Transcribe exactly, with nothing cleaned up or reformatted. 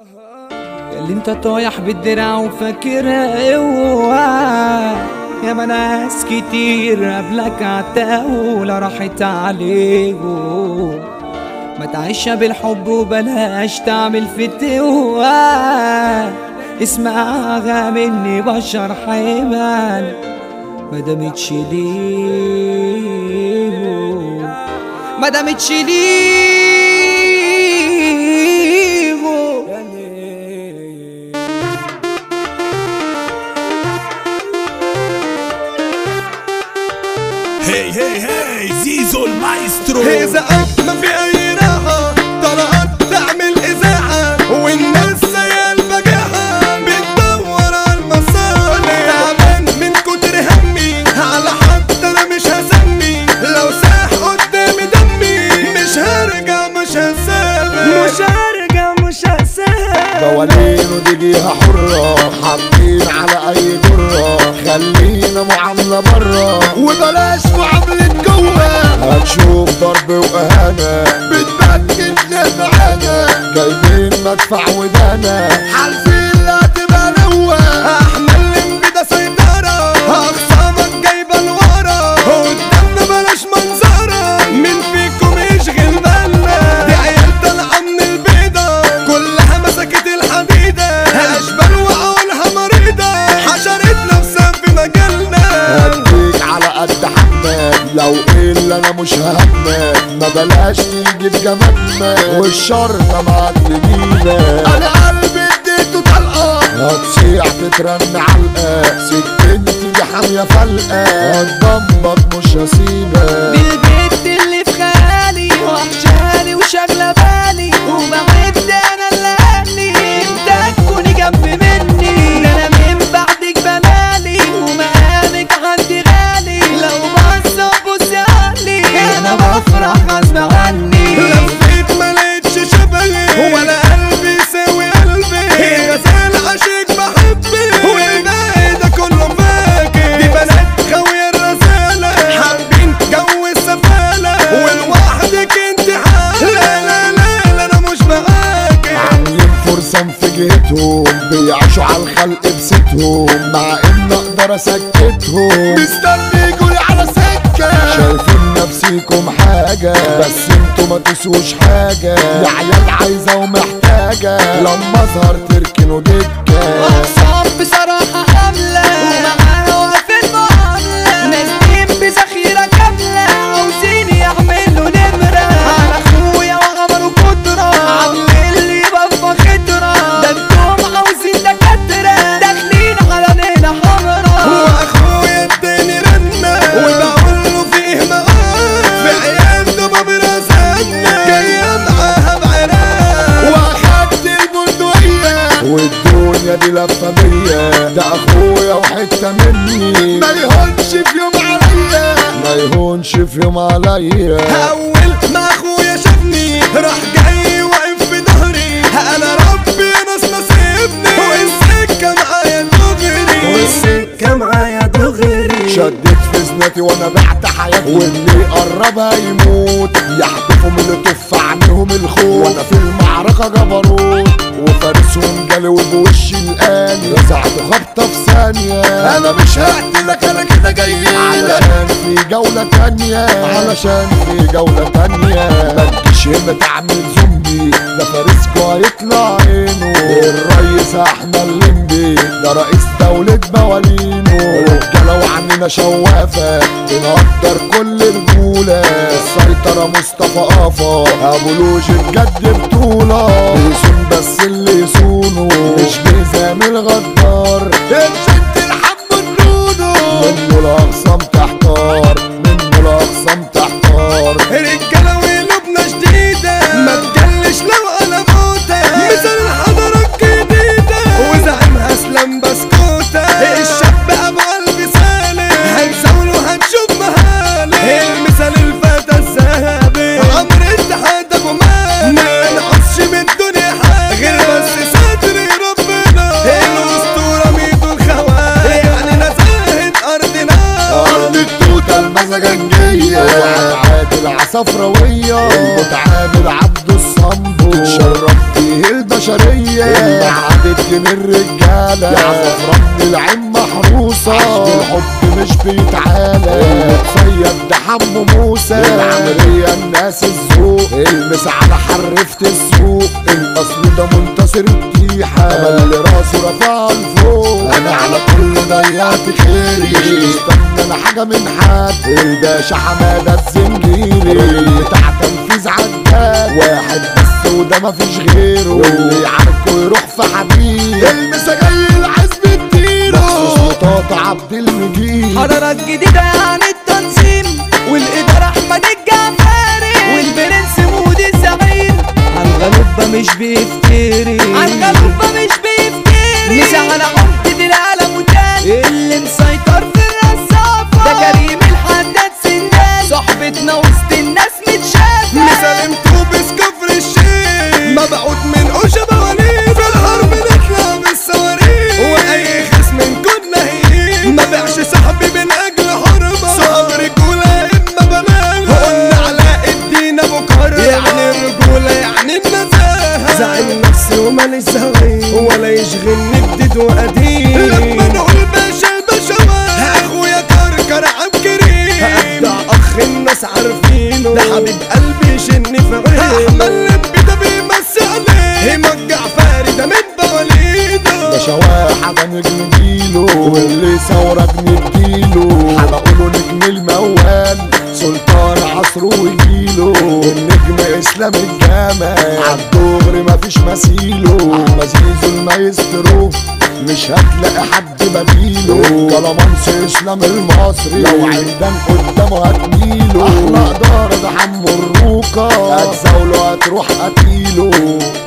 اللي انت طايح بالدراع وفاكرها اوعى، يا ما ناس كتير قبلك عالتاولة راحت عليهم. ما تعيشها بالحب وبلاش تعمل فتوى، اسمعها مني بشر حيوان مدامتش ليهم، مدامتش ليهم. هي هي هي زيزو المايسترو. إذا ما في أي راحة طلعت تعمل إذاعة، والناس زي البجاحة بتدور على المصالح. تعبان من كتر همي على حد أنا مش هسمي، لو ساح قدامي دمي مش هرجع مش هسامح، مش هرجع مش هسامح. قوانين ودقيقة حرة حاطين على أي جرة، خلينا معاملة برا وبلاش معاملة جوا. هتشوف ضرب وإهانة بتبكت معانا، جايبين مدفع ودانا حالفين لا تبقى نوة. احنا اللي بدا سيطرة، أخصامك جايبة لورا، قدامنا بلاش منظرة، مين فيكم يشغل بالنا؟ دي عيال طالعة من البيضة كلها مسكت الحديدة، أشبال وعقولها مريضة حشرت نفسها في مجالنا. هديك على قد حجمك لو ايه اللي انا مش ههمك، ما بلاش تيجي في جمالنا والشرطة معاك تجينا. انا قلبي اديته طلقة هتصيع تترن علقة، سكنتي دي حامية فلقة هتضمك مش هسيبك. دي البنت اللي في خيالي وحشاني وشاغلة بالي، وبعد انا اللي قالي انت تكوني جنب مني. ده انا من بعدك بنالي ومقامك عندي غالي، لو بص بص علي انا بفرح غصب عني. لفيت ملقتش شبهي ولا قلبي يساوي قلبي، غزال عشيق بحبي والباقي ده كله فاكر. دي بنات خاوية الرسالة حابين جو السفالة، ولوحدك انت حالة. لا لا لا لا انا مش معاكي. عاملين فرصة في جهتهم بيعيشوا على الخلق بستهم، مع ان اقدر اسكتهم مستني يجولي على سكة. شايفين نفسيكم حاجة بس انتوا ما تسوش حاجة، يا عيال عايزة ومحتاجة لما اظهر تركنوا دكة. أقسام بصراحة حملة ومعاها واقفين معاملة، نازلين بذخيرة كاملة عاوزين يعملوا نمرة على أخويا وعملوا قدرة، عاملين لي بفة خضرة. ده انتم عاوزين دكاترة داخلين على ليلة حمرا. واخويا اداني رنة وبقوله فيه مقام، في عيال ضباب رزقنا جاية معاها بعراق، واخدت البندقية والدنيا دي لفة بيا. ده اخويا وحتة مني ما يهونش في يوم عليا، ما يهونش في يوم عليا. اول ما اخويا شافني راح جاي واقف في ظهري، انا ربي ناس نصيبني والسكة معايا دغري، والسكة معايا دغري. شدت في زناتي وانا بعت حياتي، واللي يقربها يموت يحدفهم اللي طف عنهم الخوف. وانا في المعركة جبروت وفارسهم جالي وبوشي الآني، رزعت خبطة في ثانية. انا مش هقتلك انا كده جاي علشان في جولة تانية، علشان في جولة تانية. متجيش هنا تعمل زومبي، ده فارسكو هيطلع عينه. الريس احنا الليمبي ده رئيس دولة موالينه، رجالة وعننا شوافة بنقدر كل رجولة. السيطرة مصطفى قافا ابو لوج بجد بطولة، بيصون بس اللي يصونه مش بيزام الغدار. امشنت الحب النونو منه الاقسام تحتار، منه الاقسام تحتار. رجالة وقلوبنا شديدة ما تجلش لو انا موتة، مثل حضرك جديدة وزعيمها اسلام بسكوتة. الشاب ابو قلبي سالم هنزوله هنشوف مهالي، المثال الفتى الذهبي عمرو التحاد ابو مالي. ما نقصش من الدنيا حاجة غير بس ستر ربنا، البشرية المعاد الدين الرجالة يعزف رب العين محروسة الحب مش بيتعالى المتصيد ده حمو موسى العملية الناس الذوق المس على حرفة السوق الأصل ده منتصر التيحة اللي راسه رفع لفوق أنا على كل ضيعت خيري استنى أنا حاجة من حد الباشا حمادة الزنجيري بتاع تنفيذ عداد واحد بس وده مفيش غيره واللي يعاركه يروح في حديد المسا جاي العزب الديره مخصوص مطاطا عبد المجيد حضارات جديدة يعني التنظيم والإدارة أحمد الجعفري والبرنس مودي الزعيم عالغلوبة مش بيفتري عالغلوبة مش بيفتري مسا على عمدة العالم وتاني اللي مسيطر في الرصافة ده كريم الحداد سندان صحبتنا وسط الناس متشافة مسالمته بس كفر الشيخ مبعوث من أوشا بواليد في الحرب نطلع بالصواريخ وأي خصم كنا هي ما بيعش صاحبي من أجل حربة صحاب رجولة إما بلاغة قلنا علاء الدين أبو كرم يعني الرجولة يعني النزاهة زعيم نفسي وماليش زهقان ولا يشغلني جديد وقديم لما نقول باشا البشوات أخويا كركر عبكري أبدع أخ الناس عارفينه ده حبيب قلبي شني في عينه أحمد لبي ده بيمسي عليه همك جعفري ده من بواليده ده شواحة ده نجم جيله واللي ثورة بنديله هنقوله نجم الموال سلطان عصره وجيله والنجم اسلام الجمال عالدغري مفيش مثيله احمد زيزو المايسترو مش هتلاقي حد بديله كلامانس اسلام المصري لو عيدان قدامه هتميله احلى اداره ده حمو الروكه هتزاوله هتروح قتيله